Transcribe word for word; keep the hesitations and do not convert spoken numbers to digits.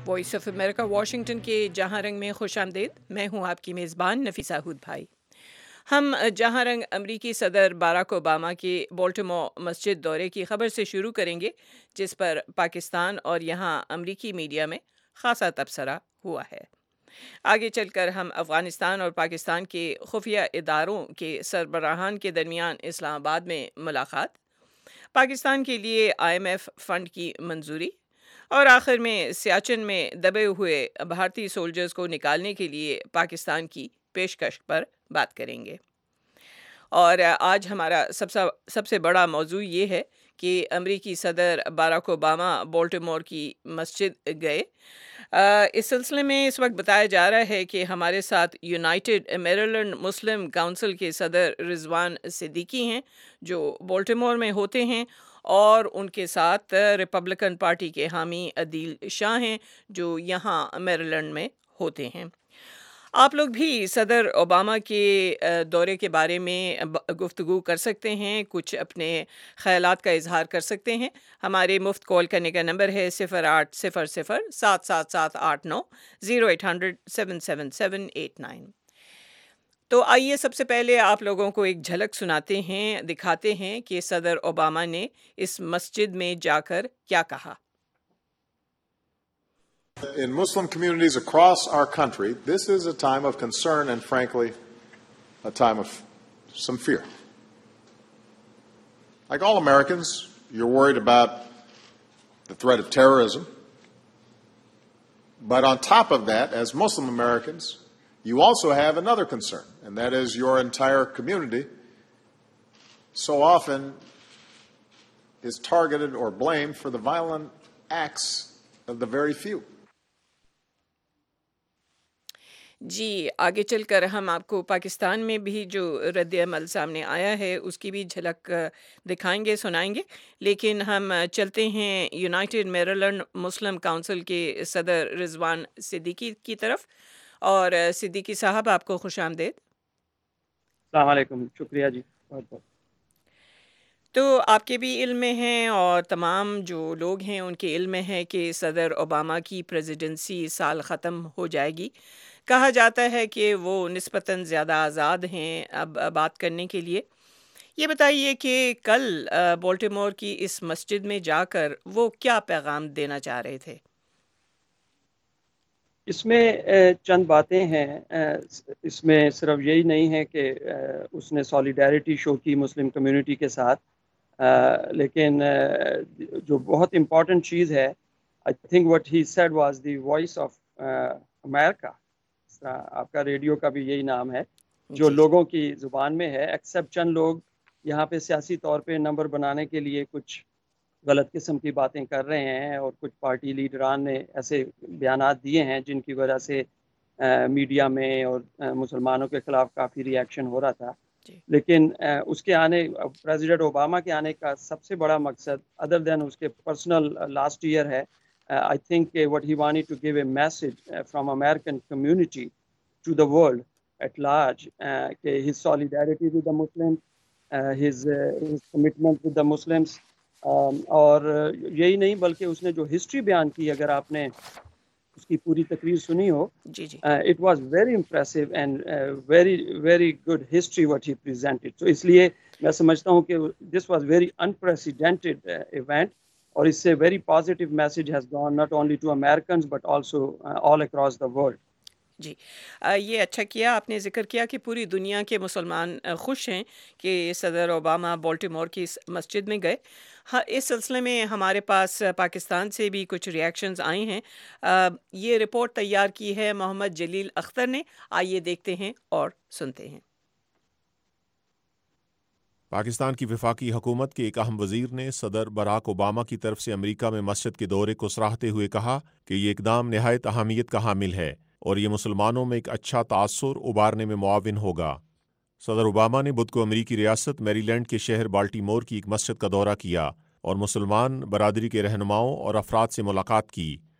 Voice of America Washington کے جہاں رنگ میں خوش آمدید. میں ہوں آپ کی میزبان نفیسہ ہود بھائی. ہم جہاں رنگ امریکی صدر باراک اوباما کے بالٹیمور مسجد دورے کی خبر سے شروع کریں گے، جس پر پاکستان اور یہاں امریکی میڈیا میں خاصا تبصرہ ہوا ہے. آگے چل کر ہم افغانستان اور پاکستان کے خفیہ اداروں کے سربراہان کے درمیان اسلام آباد میں ملاقات، پاکستان کے لیے آئی ایم ایف فنڈ کی منظوری، اور آخر میں سیاچن میں دبے ہوئے بھارتی سولجرز کو نکالنے کے لیے پاکستان کی پیشکش پر بات کریں گے. اور آج ہمارا سب سے سب سے بڑا موضوع یہ ہے کہ امریکی صدر باراک اوباما بالٹیمور کی مسجد گئے. اس سلسلے میں اس وقت بتایا جا رہا ہے کہ ہمارے ساتھ یونائٹڈ میریلینڈ مسلم کونسل کے صدر رضوان صدیقی ہیں، جو بالٹیمور میں ہوتے ہیں، اور ان کے ساتھ ریپبلکن پارٹی کے حامی عدیل شاہ ہیں، جو یہاں میریلینڈ میں ہوتے ہیں. آپ لوگ بھی صدر اوباما کے دورے کے بارے میں گفتگو کر سکتے ہیں، کچھ اپنے خیالات کا اظہار کر سکتے ہیں. ہمارے مفت کال کرنے کا نمبر ہے صفر آٹھ صفر صفر سات سات سات آٹھ نو zero eight hundred seven seven seven eight nine. تو آئیے سب سے پہلے آپ لوگوں کو ایک جھلک سناتے ہیں، دکھاتے ہیں کہ صدر اوباما نے اس مسجد میں جا کر کیا کہا. In Muslim communities across our country, this is a time of concern and, frankly, a time of some fear. Like all Americans, you're worried about the threat of terrorism. But on top of that, as Muslim Americans, you also have another concern, and that is your entire community so often is targeted or blamed for the violent acts of the very few. جی آگے چل کر ہم آپ کو پاکستان میں بھی جو رد عمل سامنے آیا ہے اس کی بھی جھلک دکھائیں گے، سنائیں گے. لیکن ہم چلتے ہیں یونائٹڈ میریلینڈ مسلم کونسل کے صدر رضوان صدیقی کی طرف. اور صدیقی صاحب، آپ کو خوش آمدید. السلام علیکم. شکریہ جی. بہت بہت. تو آپ کے بھی علم میں ہیں اور تمام جو لوگ ہیں ان کے علم میں ہے کہ صدر اوباما کی پریزیڈنسی سال ختم ہو جائے گی. کہا جاتا ہے کہ وہ نسبتاً زیادہ آزاد ہیں اب بات کرنے کے لیے. یہ بتائیے کہ کل بالٹیمور کی اس مسجد میں جا کر وہ کیا پیغام دینا چاہ رہے تھے؟ اس میں چند باتیں ہیں. اس میں صرف یہی نہیں ہے کہ اس نے سولیڈیرٹی شو کی مسلم کمیونٹی کے ساتھ، لیکن جو بہت امپورٹنٹ چیز ہے، I think what he said was the voice of America. آپ کا ریڈیو کا بھی یہی نام ہے، جو لوگوں کی زبان میں ہے. ایکسیپٹ چند لوگ یہاں پہ سیاسی طور پہ نمبر بنانے کے لیے کچھ غلط قسم کی باتیں کر رہے ہیں، اور کچھ پارٹی لیڈران نے ایسے بیانات دیے ہیں جن کی وجہ سے میڈیا میں اور مسلمانوں کے خلاف کافی ری ایکشن ہو رہا تھا. لیکن اس کے آنے پریزیڈنٹ اوباما کے آنے کا سب سے بڑا مقصد ادر دین اس کے پرسنل لاسٹ ایئر ہے. I think uh, what he wanted to give a message uh, from American community to the world at large, uh, his solidarity with the Muslims, uh, his, uh, his commitment with the Muslims, um, اور یہی نہیں بلکہ اس نے جو history بیان کی، اگر آپ نے اس کی پوری تقریر سنی ہو، جی جی it was very impressive and very very good history what he presented. تو اس لیے میں سمجھتا ہوں کہ this was very unprecedented event, اور اس سے very positive message has gone not only to Americans but also all across the world. جی یہ اچھا کیا آپ نے ذکر کیا کہ پوری دنیا کے مسلمان خوش ہیں کہ صدر اوباما بالٹیمور کی اس مسجد میں گئے. ہاں، اس سلسلے میں ہمارے پاس پاکستان سے بھی کچھ ریاکشنز آئے ہیں. یہ رپورٹ تیار کی ہے محمد جلیل اختر نے. آئیے دیکھتے ہیں اور سنتے ہیں. پاکستان کی وفاقی حکومت کے ایک اہم وزیر نے صدر باراک اوباما کی طرف سے امریکہ میں مسجد کے دورے کو سراہتے ہوئے کہا کہ یہ اقدام نہایت اہمیت کا حامل ہے اور یہ مسلمانوں میں ایک اچھا تاثر ابھارنے میں معاون ہوگا. صدر اوباما نے بدھ کو امریکی ریاست میری لینڈ کے شہر بالٹیمور کی ایک مسجد کا دورہ کیا اور مسلمان برادری کے رہنماؤں اور افراد سے ملاقات کی.